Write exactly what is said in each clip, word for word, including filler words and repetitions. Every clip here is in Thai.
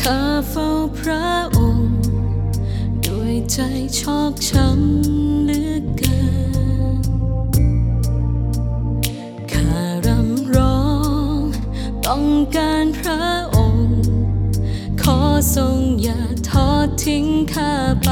ข้าเฝ้าพระองค์ด้วยใจชอกช้ำเหลือเกินข้ารำร้องต้องการพระองค์ขอทรงอย่าทอดทิ้งข้าไป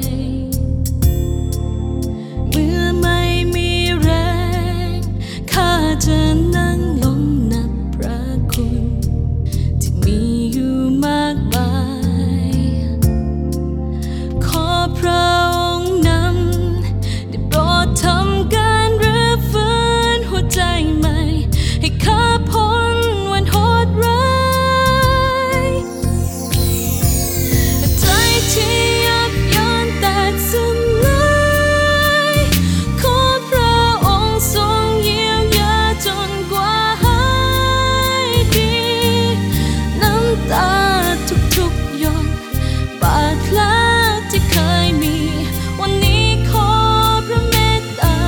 เมื่อไม่มีแรงข้าจะนั่งลงนับพระคุณที่มีอยู่มากมายขอพระองค์นำได้โปรดทำการรื้อฟื้นหัวใจใหม่ให้ข้าพ้นวันโหดร้ายใจที่ยับยั้งแตกสลายขอพระองค์ทรงเยียวยาจนกว่าหายดีน้ำตาทุกๆหยดบาดแผลที่เคยมีวันนี้ขอพระเมตตา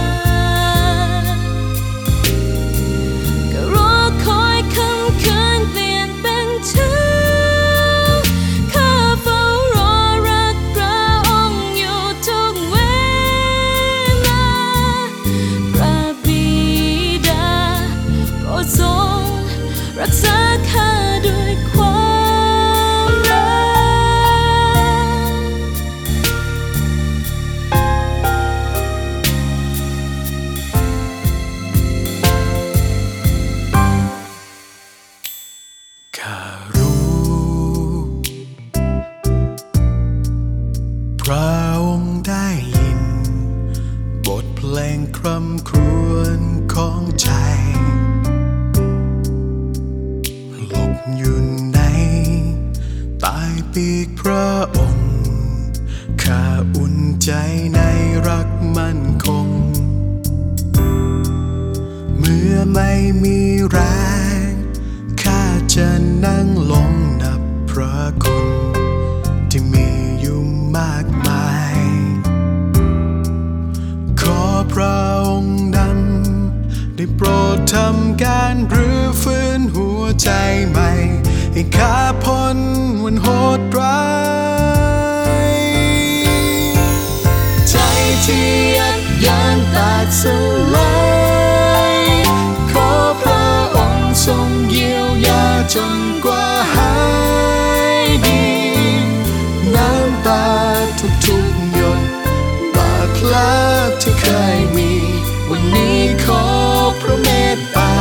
ก็รอคอยคำคืนเปลี่ยนเป็นเช้าข้าเฝ้ารอรักพระองค์อยู่ทุกเวลาพระบิดาโปรดทรงรักษาข้าด้วยความรักข้ารู้พระองค์ได้ยินบทเพลงคร่ำครวญของใจหลบอยู่ในใต้ปีกพระองค์ข้าอุ่นใจในรักมั่นคงเมื่อไม่มีแรงข้าจะนั่งลงนับพระคุณที่มีอยู่มากมายขอพระองค์นำได้โปรดทำการรื้อฟื้นหัวใจใหม่ให้ข้าพ้นวันโหดร้ายใจที่ยับยั้งแตกสลายขอพระองค์ทรงเยียวยาจนกว่าหายดีน้ำตาทุกๆหยดบาดแผลที่เคยมีวันนี้ขอพระเมตตา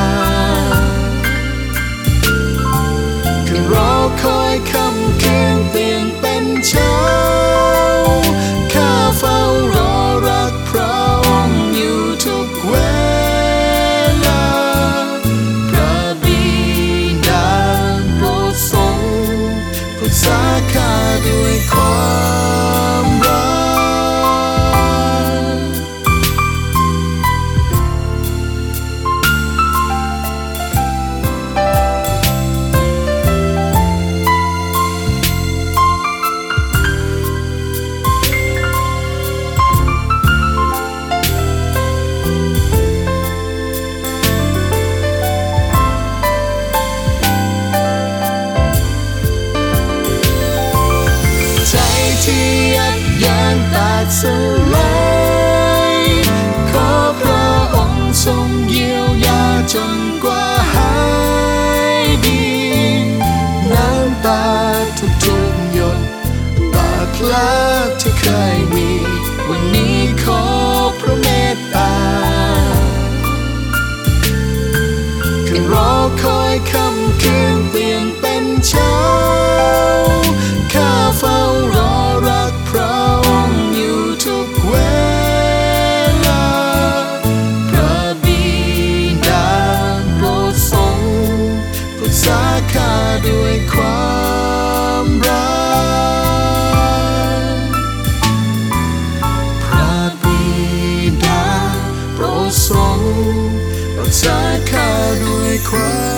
คืนรอคอยคำคืนเปลี่ยนเป็นเช้าข้าเฝ้ารอรักพระองค์อยู่ทุกเวลาพระบิดาโปรดทรงปรึกษาข้าด้วยความรักที่ยับยั้งแตกสลายขอพระองค์ทรงเยียวยาจนกว่าหายดีน้ำตาทุกๆหยดบาดแผลที่เคยมีวันนี้ขอพระเมตตาคืนรอคอยคำคืนเปลี่ยนเป็นเช้าข้าเฝ้ารอรักพระองค์อยู่ทุกเวลาพระบิดาโปรดทรงปรึกษาข้าด้วยความรักพระบิดาโปรดทรงรักษาข้าด้วยความ